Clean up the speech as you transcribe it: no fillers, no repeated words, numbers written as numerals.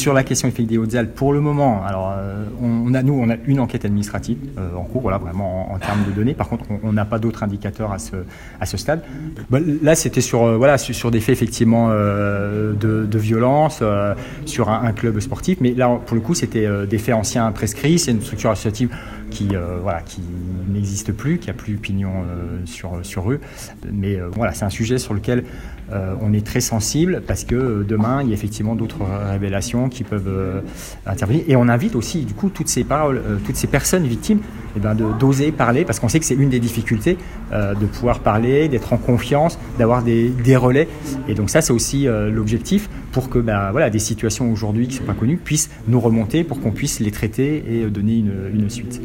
sur la question des Hautes-Alpes, pour le moment, alors on a une enquête administrative en cours, voilà, vraiment en termes de données. Par contre, on n'a pas d'autres indicateurs à ce stade. Là, c'était sur des faits effectivement de violence sur un club sportif, mais là, pour le coup, c'était des faits anciens prescrits. C'est une structure associative qui n'existe plus, qui a plus pignon sur eux. Mais voilà, c'est un sujet sur lequel on est très sensible parce que demain, il y a effectivement d'autres révélations qui peuvent intervenir. Et on invite aussi, du coup, toutes ces personnes victimes, d'oser parler, parce qu'on sait que c'est une des difficultés, de pouvoir parler, d'être en confiance, d'avoir des relais. Et donc ça, c'est aussi l'objectif pour que des situations aujourd'hui qui ne sont pas connues puissent nous remonter pour qu'on puisse les traiter et donner une suite.